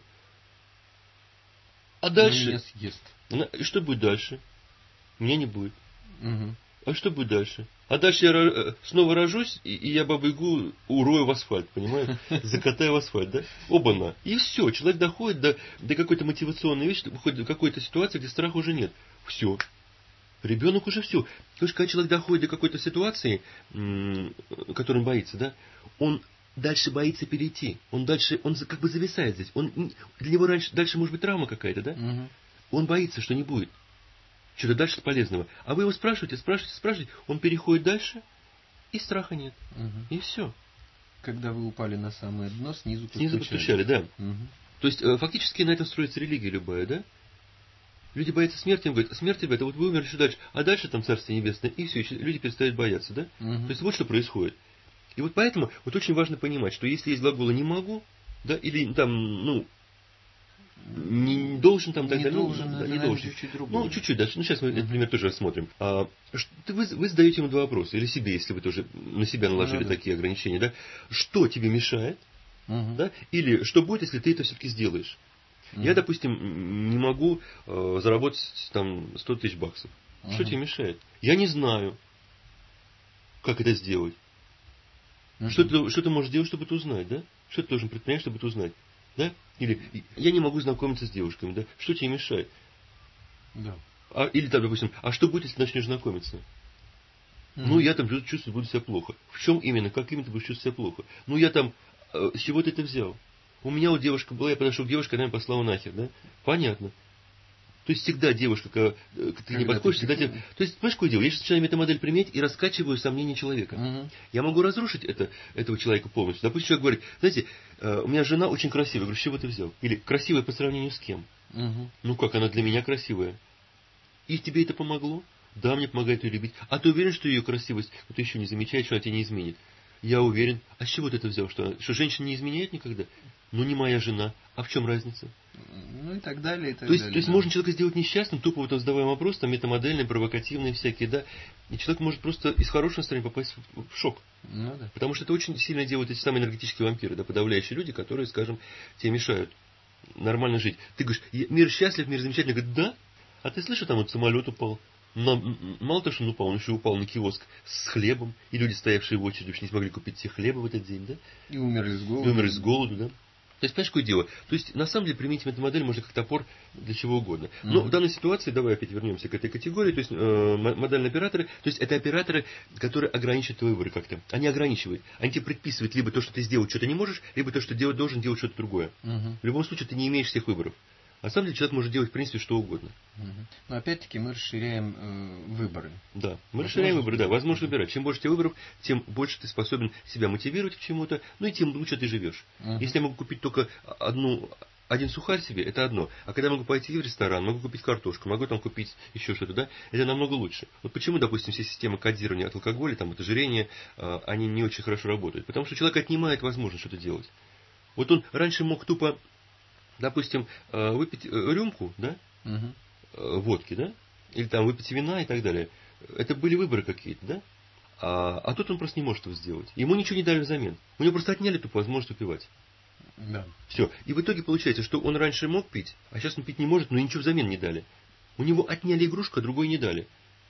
А дальше... Меня съест. Она, и что будет дальше? Меня не будет. Угу. А что будет дальше? А дальше я снова рожусь, и, и я бабу-ягу урою в асфальт, понимаешь? Закатаю в асфальт, да? Оба-на. И все, человек доходит до, до какой-то мотивационной вещи, доходит до какой-то ситуации, где страха уже нет. Все. Ребенок уже все. Потому что когда человек доходит до какой-то ситуации, которой он боится, да, он дальше боится перейти. Он дальше, он как бы зависает здесь. Он, для него раньше, дальше может быть травма какая-то, да? Угу. Он боится, что не будет. Что-то дальше полезного. А вы его спрашиваете, спрашиваете, спрашиваете, он переходит дальше, и страха нет. Угу. И все. Когда вы упали на самое дно, снизу постучали. Снизу постучали, да. Угу. То есть, фактически на этом строится религия любая, да? Люди боятся смерти, им говорят, смерть, ребята, вот вы умерли, что дальше? А дальше там Царствие Небесное, и все, и люди перестают бояться, да? Угу. То есть, вот что происходит. И вот поэтому, вот очень важно понимать, что если есть глаголы «не могу», да, или там, ну, не должен там, не тогда, должен, ну, это, да, не наверное, должен. чуть-чуть другое. Ну, чуть-чуть дальше. Ну, сейчас мы uh-huh. этот пример тоже рассмотрим. А, что, вы, вы задаете ему два вопроса, или себе, если вы тоже на себя наложили uh-huh. такие ограничения, да? Что тебе мешает, uh-huh. да? Или что будет, если ты это все-таки сделаешь? Uh-huh. Я, допустим, не могу э, заработать там сто тысяч баксов. Uh-huh. Что тебе мешает? Я не знаю, как это сделать. Uh-huh. Что, ты, что ты можешь делать, чтобы это узнать, да? Что ты должен предпринять, чтобы это узнать? Да? Или я не могу знакомиться с девушками, да? Что тебе мешает? Да. А, или там, допустим, а что будет, если начнешь знакомиться? Mm-hmm. Ну, я там чувствую, буду себя плохо. В чем именно? Как именно ты будешь чувствовать себя плохо? Ну, я там, э, с чего ты это взял? У меня вот девушка была, я подошел к девушке, она меня послала нахер, да? Понятно. То есть всегда девушка, когда ты когда не подходишь, всегда тебе... То есть, понимаешь, какое дело? Я сейчас начинаю метамодель применять и раскачиваю сомнения человека. Угу. Я могу разрушить это, этого человека полностью. Допустим, человек говорит, знаете, у меня жена очень красивая. Я говорю, с чего ты взял? Или красивая по сравнению с кем? Угу. Ну как, она для меня красивая. И тебе это помогло? Да, мне помогает ее любить. А ты уверен, что ее красивость, ну, ты еще не замечаешь, что она тебя не изменит? Я уверен. А с чего ты это взял? Что, что женщина не изменяет никогда? Ну, не моя жена. А в чем разница? Ну и так далее, и так то есть, далее. То есть да. можно человека сделать несчастным, тупо вот задавая вопрос, там метамодельные, провокативные всякие, да. И человек может просто из хорошего настроения попасть в, в шок. Ну да. Потому что это очень сильно делают эти самые энергетические вампиры, да, подавляющие люди, которые, скажем, тебе мешают нормально жить. Ты говоришь, мир счастлив, мир замечательный. Говорит, да? А ты слышал, там вот самолет упал. Но, мало того, что он упал, он еще упал на киоск с хлебом, и люди, стоявшие в очереди, не смогли купить себе хлеба в этот день, да? И умерли с голоду. И умерли с голоду, да? То есть, понимаешь, какое дело? То есть, на самом деле, применить эту модель можно как топор для чего угодно. Но mm-hmm. в данной ситуации, давай опять вернемся к этой категории, то есть, э, модельные операторы, то есть, это операторы, которые ограничивают твои выборы как-то. Они ограничивают. Они тебе предписывают либо то, что ты сделать что-то не можешь, либо то, что делать должен делать что-то другое. Mm-hmm. В любом случае, ты не имеешь всех выборов. На самом деле, человек может делать, в принципе, что угодно. Угу. Но опять-таки мы расширяем э, выборы. Да, мы возможно расширяем выборы, да, возможно выбирать. выбирать. Чем больше тебе выборов, тем больше ты способен себя мотивировать к чему-то, ну и тем лучше ты живешь. Угу. Если я могу купить только одну, один сухарь себе, это одно. А когда я могу пойти в ресторан, могу купить картошку, могу там купить еще что-то, да, это намного лучше. Вот почему, допустим, все системы кодирования от алкоголя, там, от ожирения, они не очень хорошо работают. Потому что человек отнимает возможность что-то делать. Вот он раньше мог тупо, допустим, выпить рюмку, да, угу. водки, да, или там выпить вина и так далее. Это были выборы какие-то, да? А, а тут он просто не может этого сделать. Ему ничего не дали взамен. У него просто отняли тупо возможность выпивать. Да. Все. И в итоге получается, что он раньше мог пить, а сейчас он пить не может, но ничего взамен не дали. У него отняли игрушку, а другой не дали.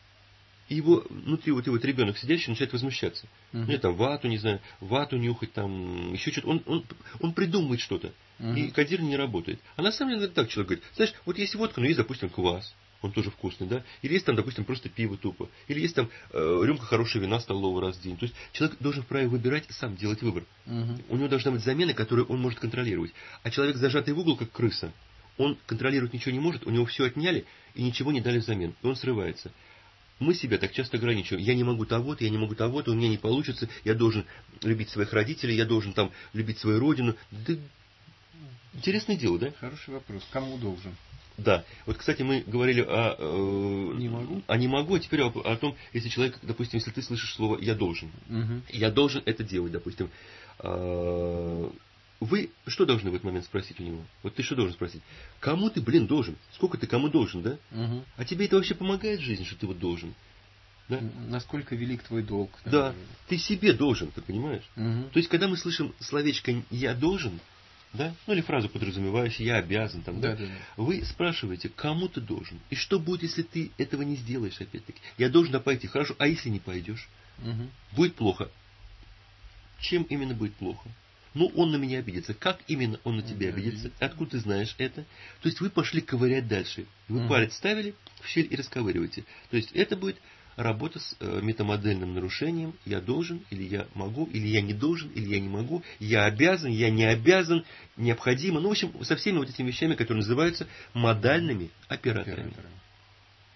И его, внутри вот, вот ребенок сидящий начинает возмущаться. Uh-huh. Ну, там вату, не знаю, вату нюхать, там, еще что-то. Он, он, он придумывает что-то. Uh-huh. И кодирование не работает. А на самом деле так человек говорит, знаешь, вот есть водка, но есть, допустим, квас. Он тоже вкусный, да? Или есть там, допустим, просто пиво тупо. Или есть там э, рюмка хорошего вина столового раз в день. То есть человек должен вправе выбирать, сам делать выбор. Uh-huh. У него должна быть замена, которую он может контролировать. А человек, зажатый в угол, как крыса, он контролировать ничего не может, у него все отняли и ничего не дали взамен. И он срывается. Мы себя так часто ограничиваем. Я не могу того-то, я не могу того-то, у меня не получится, я должен любить своих родителей, я должен там любить свою родину. Да, интересное дело, да? Хороший вопрос. Кому должен? Да. Вот, кстати, мы говорили о, э, не могу. о не могу, а теперь о, о том, если человек, допустим, если ты слышишь слово «я должен». Угу. Я должен это делать, допустим. Э, вы что должны в этот момент спросить у него? Вот ты что должен спросить? Кому ты, блин, должен? Сколько ты кому должен, да? Угу. А тебе это вообще помогает в жизни, что ты вот должен? Да? Насколько велик твой долг? Да, да. Ты себе должен, ты понимаешь? Угу. То есть, когда мы слышим словечко «я должен», да, ну или фразу подразумевающую «я обязан», там, да, да, да, да. Вы спрашиваете, кому ты должен? И что будет, если ты этого не сделаешь, опять-таки? Я должен пойти, хорошо, а если не пойдешь? Угу. Будет плохо. Чем именно будет плохо? Ну, он на меня обидится. Как именно он на тебя обидится? Откуда ты знаешь это? То есть, вы пошли ковырять дальше. Вы угу. палец ставили в щель и расковыриваете. То есть, это будет работа с э, метамодельным нарушением. Я должен, или я могу, или я не должен, или я не могу. Я обязан, я не обязан, необходимо. Ну, в общем, со всеми вот этими вещами, которые называются модальными операторами. операторами.